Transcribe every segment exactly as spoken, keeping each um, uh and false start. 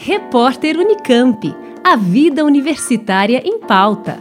Repórter Unicamp. A vida universitária em pauta.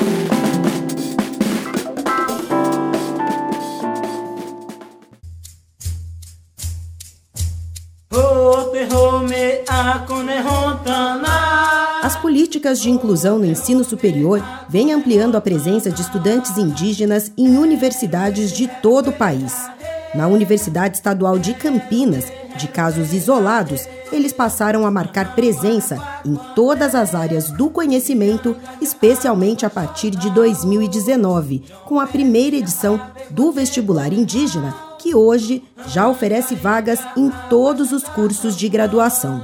As políticas de inclusão no ensino superior vêm ampliando a presença de estudantes indígenas em universidades de todo o país. Na Universidade Estadual de Campinas, de casos isolados, eles passaram a marcar presença em todas as áreas do conhecimento, especialmente a partir de dois mil e dezenove, com a primeira edição do Vestibular Indígena, que hoje já oferece vagas em todos os cursos de graduação.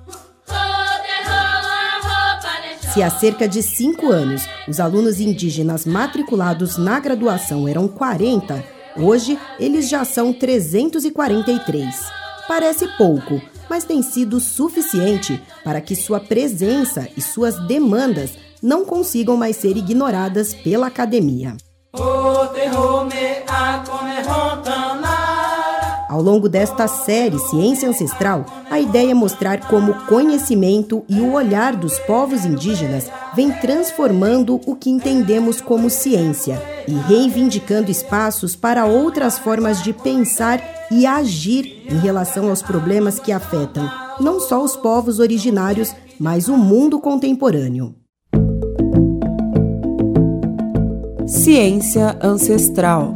Se há cerca de cinco anos os alunos indígenas matriculados na graduação eram quarenta, hoje eles já são trezentos e quarenta e três. Parece pouco, mas tem sido suficiente para que sua presença e suas demandas não consigam mais ser ignoradas pela academia. Ao longo desta série Ciência Ancestral, a ideia é mostrar como o conhecimento e o olhar dos povos indígenas vem transformando o que entendemos como ciência e reivindicando espaços para outras formas de pensar e agir em relação aos problemas que afetam não só os povos originários, mas o mundo contemporâneo. Ciência Ancestral.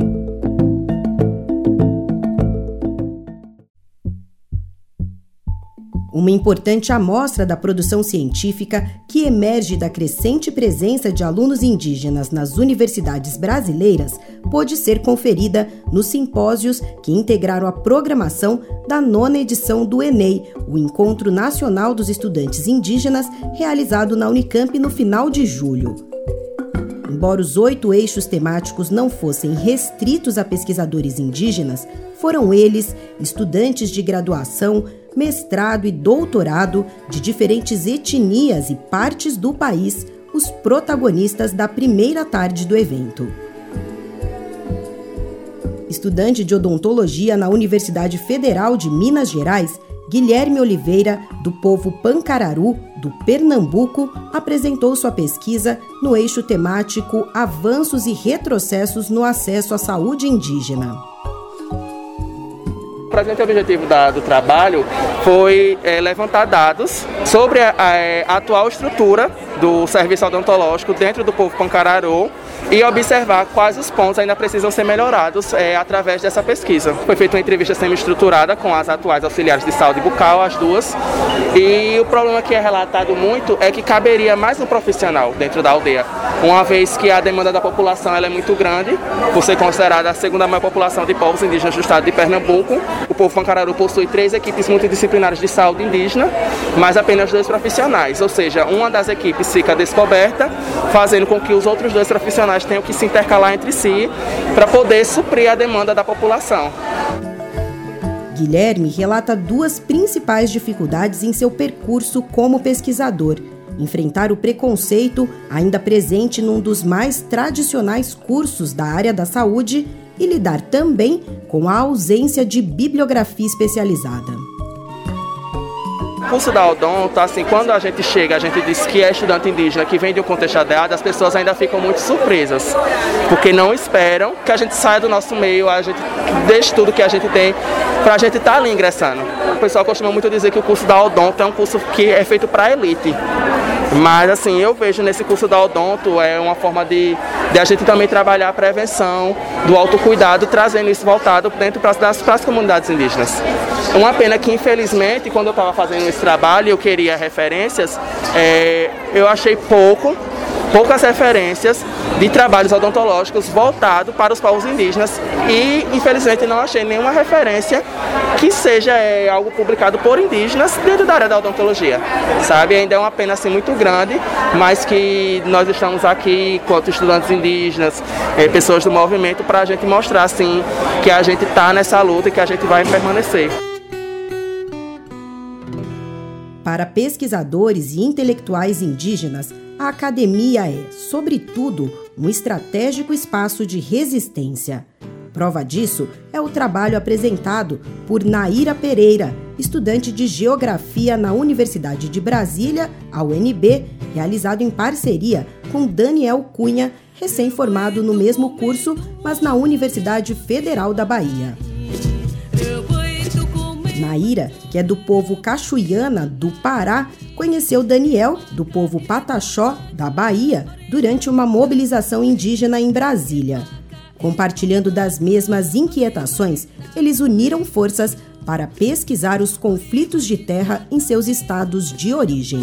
Uma importante amostra da produção científica que emerge da crescente presença de alunos indígenas nas universidades brasileiras pôde ser conferida nos simpósios que integraram a programação da nona edição do Enem, o Encontro Nacional dos Estudantes Indígenas, realizado na Unicamp no final de julho. Embora os oito eixos temáticos não fossem restritos a pesquisadores indígenas, foram eles, estudantes de graduação, mestrado e doutorado de diferentes etnias e partes do país, os protagonistas da primeira tarde do evento. Estudante de odontologia na Universidade Federal de Minas Gerais, Guilherme Oliveira, do povo Pancararu, do Pernambuco, apresentou sua pesquisa no eixo temático Avanços e Retrocessos no Acesso à Saúde Indígena. O presente objetivo da, do trabalho foi é, levantar dados sobre a, a, a atual estrutura do serviço odontológico dentro do povo Pancararu e observar quais os pontos ainda precisam ser melhorados é, através dessa pesquisa. Foi feita uma entrevista semi-estruturada com as atuais auxiliares de saúde bucal, as duas, e o problema que é relatado muito é que caberia mais um profissional dentro da aldeia, uma vez que a demanda da população ela é muito grande, por ser considerada a segunda maior população de povos indígenas do estado de Pernambuco. O povo Pancararu possui três equipes multidisciplinares de saúde indígena, mas apenas dois profissionais, ou seja, uma das equipes fica descoberta, fazendo com que os outros dois profissionais tenham que se intercalar entre si para poder suprir a demanda da população. Guilherme relata duas principais dificuldades em seu percurso como pesquisador: enfrentar o preconceito ainda presente num dos mais tradicionais cursos da área da saúde e lidar também com a ausência de bibliografia especializada. O curso da odonto, assim, quando a gente chega, a gente diz que é estudante indígena, que vem de um contexto adequado, as pessoas ainda ficam muito surpresas, porque não esperam que a gente saia do nosso meio, a gente deixe tudo que a gente tem para a gente estar ali ingressando. O pessoal costuma muito dizer que o curso da odonto é um curso que é feito para a elite. Mas assim, eu vejo nesse curso da odonto é uma forma de, de a gente também trabalhar a prevenção, do autocuidado, trazendo isso voltado dentro para as comunidades indígenas. Uma pena que, infelizmente, quando eu estava fazendo esse trabalho e eu queria referências, é, eu achei pouco, poucas referências de trabalhos odontológicos voltados para os povos indígenas e, infelizmente, não achei nenhuma referência que seja é, algo publicado por indígenas dentro da área da odontologia, sabe? Ainda é uma pena assim, muito grande, mas que nós estamos aqui, enquanto estudantes indígenas, é, pessoas do movimento, para a gente mostrar assim, que a gente está nessa luta e que a gente vai permanecer. Para pesquisadores e intelectuais indígenas, a academia é, sobretudo, um estratégico espaço de resistência. Prova disso é o trabalho apresentado por Naira Pereira, estudante de Geografia na Universidade de Brasília, a U N B, realizado em parceria com Daniel Cunha, recém-formado no mesmo curso, mas na Universidade Federal da Bahia. Naira, que é do povo Cachuiana, do Pará, conheceu Daniel, do povo Pataxó, da Bahia, durante uma mobilização indígena em Brasília. Compartilhando das mesmas inquietações, eles uniram forças para pesquisar os conflitos de terra em seus estados de origem.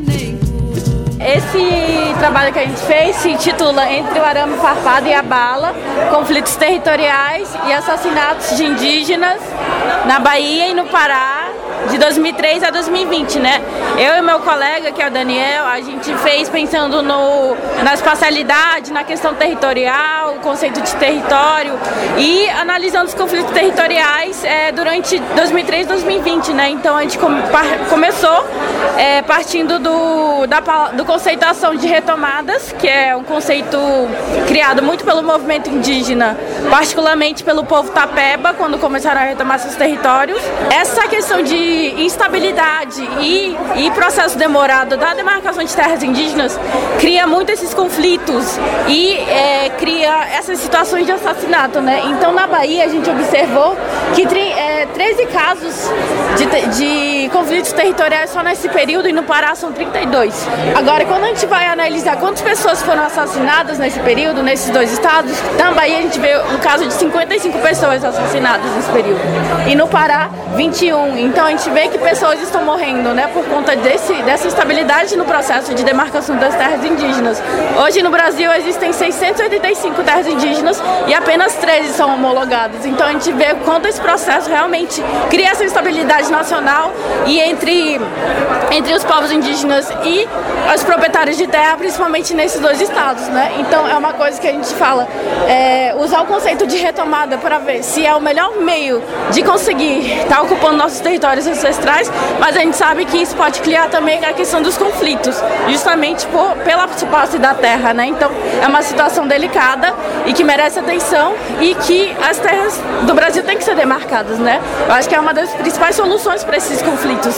Esse trabalho que a gente fez se intitula Entre o Arame Farpado e a Bala, Conflitos Territoriais e Assassinatos de Indígenas na Bahia e no Pará, de dois mil e três a dois mil e vinte, né? Eu e meu colega, que é o Daniel, a gente fez pensando no, na espacialidade, na questão territorial, o conceito de território e analisando os conflitos territoriais é, durante dois mil e três a dois mil e vinte, né? Então a gente come, par, começou é, partindo do, da, do conceituação de retomadas, que é um conceito criado muito pelo movimento indígena, particularmente pelo povo Tapeba, quando começaram a retomar seus territórios. Essa questão de instabilidade e, e processo demorado da demarcação de terras indígenas cria muito esses conflitos e é, cria essas situações de assassinato, né? Então na Bahia a gente observou que é, treze casos de, de conflitos territoriais só nesse período e no Pará são trinta e dois. Agora, quando a gente vai analisar quantas pessoas foram assassinadas nesse período, nesses dois estados, na Bahia a gente vê o caso de cinquenta e cinco pessoas assassinadas nesse período e no Pará vinte e um. Então a gente vê que pessoas estão morrendo, né, por conta desse, dessa instabilidade no processo de demarcação das terras indígenas. Hoje no Brasil existem seiscentas e oitenta e cinco terras indígenas e apenas treze são homologadas. Então a gente vê quanto esse processo realmente cria essa instabilidade nacional e entre, entre os povos indígenas e os proprietários de terra, principalmente nesses dois estados, né? Então é uma coisa que a gente fala, é, usar o conceito de retomada para ver se é o melhor meio de conseguir estar ocupando nossos territórios ancestrais, mas a gente sabe que isso pode criar também a questão dos conflitos, justamente por, pela posse da terra, né? Então é uma situação delicada e que merece atenção e que as terras do Brasil têm que ser demarcadas, né? Eu acho que é uma das principais soluções para esses conflitos.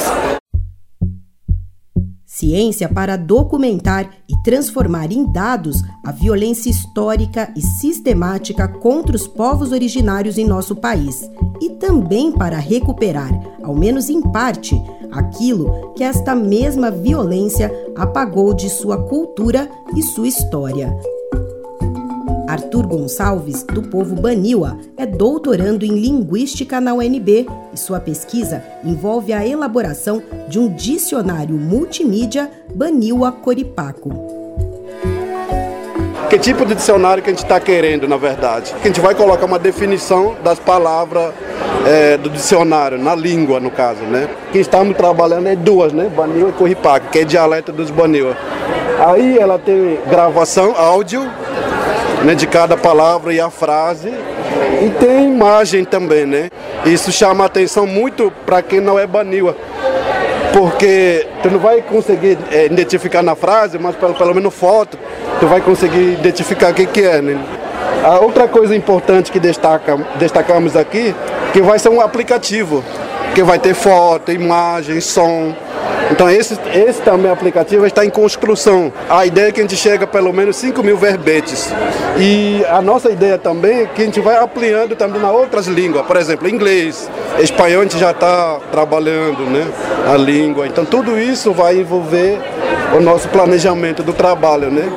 Ciência para documentar e transformar em dados a violência histórica e sistemática contra os povos originários em nosso país e também para recuperar, ao menos em parte, aquilo que esta mesma violência apagou de sua cultura e sua história. Arthur Gonçalves, do povo Baniwa, é doutorando em Linguística na U N B e sua pesquisa envolve a elaboração de um dicionário multimídia Baniwa-Coripaco. Que tipo de dicionário que a gente está querendo, na verdade? Que a gente vai colocar uma definição das palavras é, do dicionário, na língua, no caso, né? Quem estamos trabalhando é duas, né? Baniwa e Coripaco, que é dialeto dos Baniwa. Aí ela tem gravação, áudio, né, de cada palavra e a frase, e tem imagem também, né? Isso chama a atenção muito para quem não é Baniwa, porque tu não vai conseguir é, identificar na frase, mas pelo, pelo menos foto, tu vai conseguir identificar o que, que é, né? A outra coisa importante que destaca, destacamos aqui, que vai ser um aplicativo, que vai ter foto, imagem, som. Então esse, esse também aplicativo está em construção. A ideia é que a gente chega a pelo menos cinco mil verbetes. E a nossa ideia também é que a gente vai ampliando também nas outras línguas. Por exemplo, inglês, espanhol a gente já está trabalhando, né, a língua. Então tudo isso vai envolver o nosso planejamento do trabalho, né?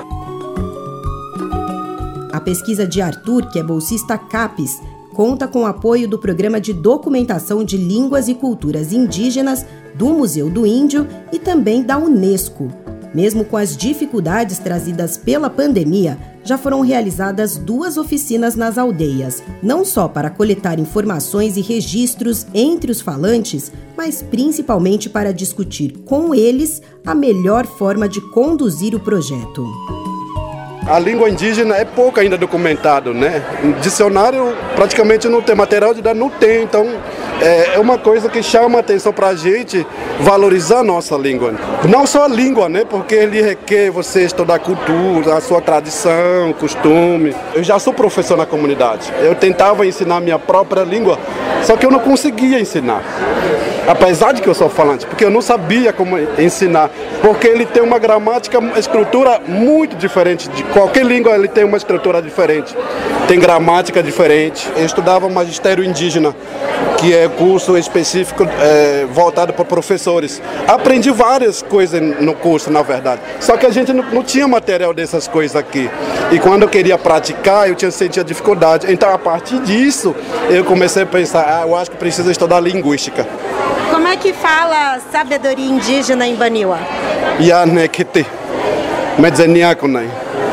A pesquisa de Arthur, que é bolsista CAPES, conta com o apoio do Programa de Documentação de Línguas e Culturas Indígenas do Museu do Índio e também da Unesco. Mesmo com as dificuldades trazidas pela pandemia, já foram realizadas duas oficinas nas aldeias, não só para coletar informações e registros entre os falantes, mas principalmente para discutir com eles a melhor forma de conduzir o projeto. A língua indígena é pouco ainda documentado, né? Dicionário praticamente não tem, material de dados não tem, então é uma coisa que chama a atenção para a gente valorizar a nossa língua. Não só a língua, né? Porque ele requer você estudar a cultura, a sua tradição, costume. Eu já sou professor na comunidade, eu tentava ensinar minha própria língua, só que eu não conseguia ensinar. apesar de que eu sou falante, porque eu não sabia como ensinar, porque ele tem uma gramática, uma estrutura muito diferente, de qualquer língua ele tem uma estrutura diferente, tem gramática diferente. Eu estudava magistério indígena, que é curso específico é, voltado para professores. Aprendi várias coisas no curso, na verdade, só que a gente não, não tinha material dessas coisas aqui, e quando eu queria praticar, eu tinha sentido dificuldade. Então, a partir disso, eu comecei a pensar, ah, eu acho que preciso estudar linguística. Como é que fala sabedoria indígena em Baniwa? Yaneketi, medzeniakunai.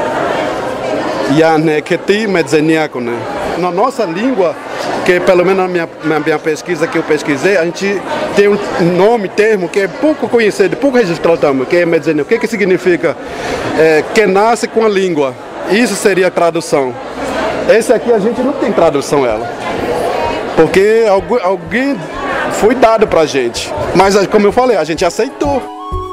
Yaneketi, medzeniakunai. Na nossa língua, que pelo menos na minha, na minha pesquisa que eu pesquisei, a gente tem um nome, termo, que é pouco conhecido, pouco registrado também, que é medzenia. O que que significa? É, que nasce com a língua. Isso seria a tradução. Esse aqui a gente não tem tradução ela, porque alguém foi dado pra gente, mas como eu falei, a gente aceitou.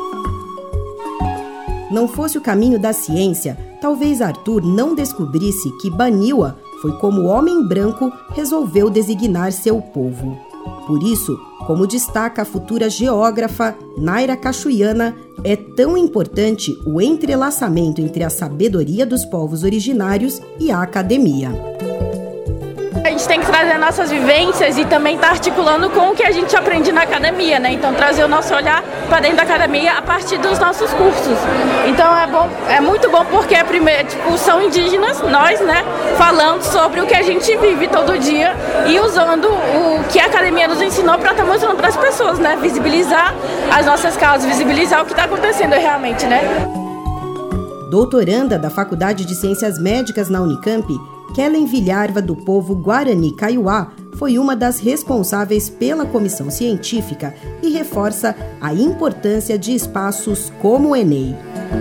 Não fosse o caminho da ciência, talvez Arthur não descobrisse que Baniwa foi como o homem branco resolveu designar seu povo. Por isso, como destaca a futura geógrafa Naira Cachuiana, é tão importante o entrelaçamento entre a sabedoria dos povos originários e a academia. A gente tem que trazer nossas vivências e também estar tá articulando com o que a gente aprende na academia, né? Então trazer o nosso olhar para dentro da academia a partir dos nossos cursos. Então é bom, é muito bom porque é primeiro, tipo, são indígenas, nós, né, falando sobre o que a gente vive todo dia e usando o que a academia nos ensinou para estar tá mostrando para as pessoas, né? Visibilizar as nossas causas, visibilizar o que está acontecendo realmente, né? Doutoranda da Faculdade de Ciências Médicas na Unicamp, Kellen Vilharva, do povo Guarani Kaiowá, foi uma das responsáveis pela comissão científica e reforça a importância de espaços como o Enem.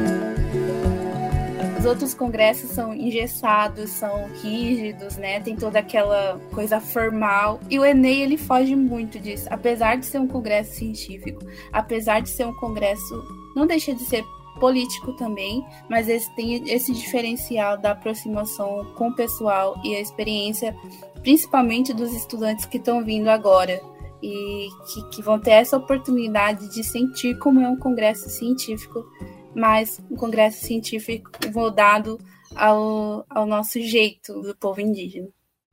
Os outros congressos são engessados, são rígidos, né? Tem toda aquela coisa formal. E o Enem, ele foge muito disso. Apesar de ser um congresso científico, apesar de ser um congresso, não deixa de ser político também, mas esse tem esse diferencial da aproximação com o pessoal e a experiência, principalmente dos estudantes que estão vindo agora e que, que vão ter essa oportunidade de sentir como é um congresso científico, mas um congresso científico moldado ao, ao nosso jeito do povo indígena.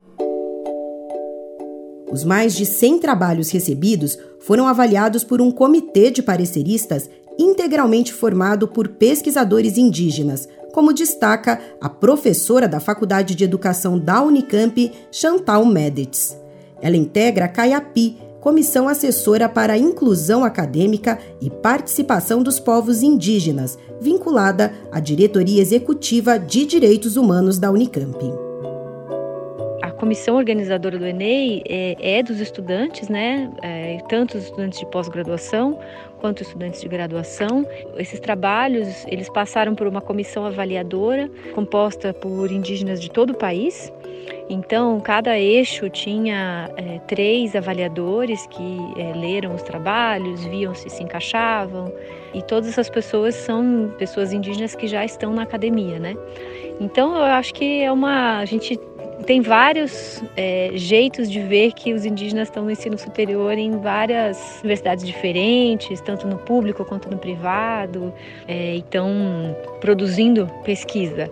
Os mais de cem trabalhos recebidos foram avaliados por um comitê de pareceristas integralmente formado por pesquisadores indígenas, como destaca a professora da Faculdade de Educação da Unicamp, Chantal Medetz. Ela integra a CAIAPI, Comissão Assessora para a Inclusão Acadêmica e Participação dos Povos Indígenas, vinculada à Diretoria Executiva de Direitos Humanos da Unicamp. A comissão organizadora do Enem é, é dos estudantes, né? É, tanto os estudantes de pós-graduação quanto estudantes de graduação. Esses trabalhos, eles passaram por uma comissão avaliadora composta por indígenas de todo o país. Então, cada eixo tinha é, três avaliadores que é, leram os trabalhos, viam se se encaixavam, e todas essas pessoas são pessoas indígenas que já estão na academia, né? Então, eu acho que é uma... A gente tem vários é, jeitos de ver que os indígenas estão no ensino superior em várias universidades diferentes, tanto no público quanto no privado, é, e estão produzindo pesquisa.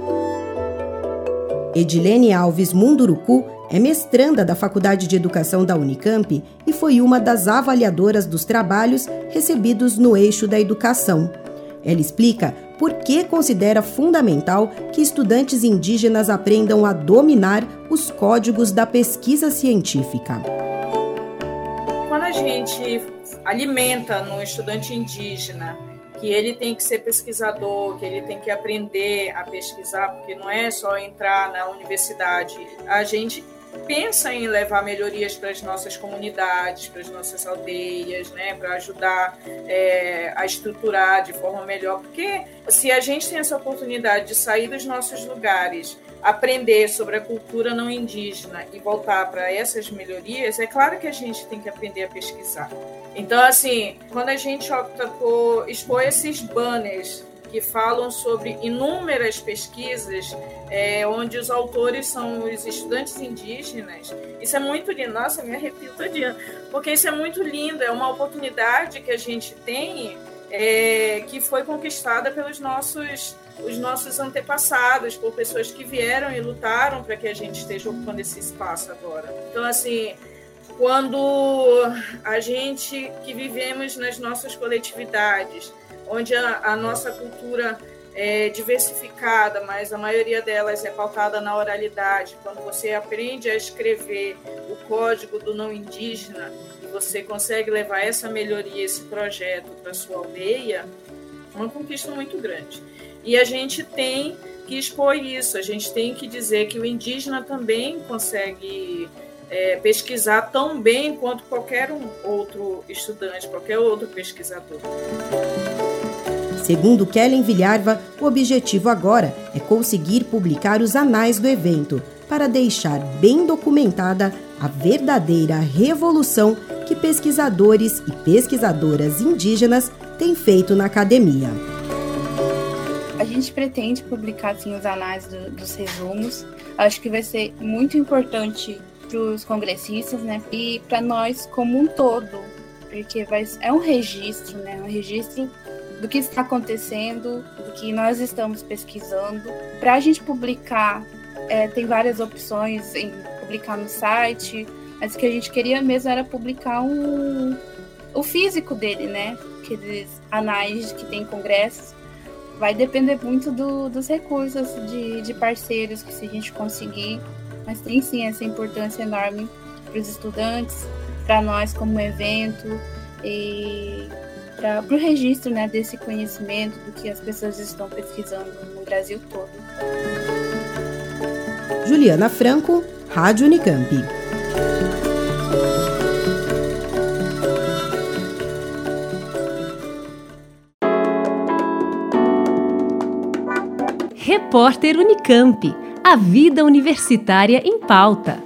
Edilene Alves Munduruku é mestranda da Faculdade de Educação da Unicamp e foi uma das avaliadoras dos trabalhos recebidos no eixo da educação. Ela explica por que considera fundamental que estudantes indígenas aprendam a dominar os códigos da pesquisa científica. Quando a gente alimenta no estudante indígena que ele tem que ser pesquisador, que ele tem que aprender a pesquisar, porque não é só entrar na universidade, a gente pensa em levar melhorias para as nossas comunidades, para as nossas aldeias, né, para ajudar é, a estruturar de forma melhor, porque se a gente tem essa oportunidade de sair dos nossos lugares, aprender sobre a cultura não indígena e voltar para essas melhorias, é claro que a gente tem que aprender a pesquisar. Então, assim, quando a gente opta por expor esses banners que falam sobre inúmeras pesquisas é, onde os autores são os estudantes indígenas. Isso é muito lindo. Nossa, me arrepio todinha, porque isso é muito lindo, é uma oportunidade que a gente tem, é, que foi conquistada pelos nossos, os nossos antepassados, por pessoas que vieram e lutaram para que a gente esteja ocupando esse espaço agora. Então, assim, quando a gente que vivemos nas nossas coletividades, onde a, a nossa cultura é diversificada, mas a maioria delas é pautada na oralidade, quando você aprende a escrever o código do não indígena e você consegue levar essa melhoria, esse projeto para a sua aldeia, é uma conquista muito grande. E a gente tem que expor isso, a gente tem que dizer que o indígena também consegue é, pesquisar tão bem quanto qualquer um outro estudante, qualquer outro pesquisador. Segundo Kellen Vilharva, o objetivo agora é conseguir publicar os anais do evento para deixar bem documentada a verdadeira revolução que pesquisadores e pesquisadoras indígenas têm feito na academia. A gente pretende publicar assim, os anais do, dos resumos. Acho que vai ser muito importante para os congressistas, né? E para nós como um todo, porque vai, é um registro, né? Um registro do que está acontecendo, do que nós estamos pesquisando. Para a gente publicar, é, tem várias opções em publicar no site, mas o que a gente queria mesmo era publicar um, o físico dele, né? Aqueles anais que tem congressos. Vai depender muito do, dos recursos de, de parceiros, que se a gente conseguir, mas tem sim essa importância enorme para os estudantes, para nós como evento, e para o registro, né, desse conhecimento do que as pessoas estão pesquisando no Brasil todo. Juliana Franco, Rádio Unicamp. Repórter Unicamp. A vida universitária em pauta.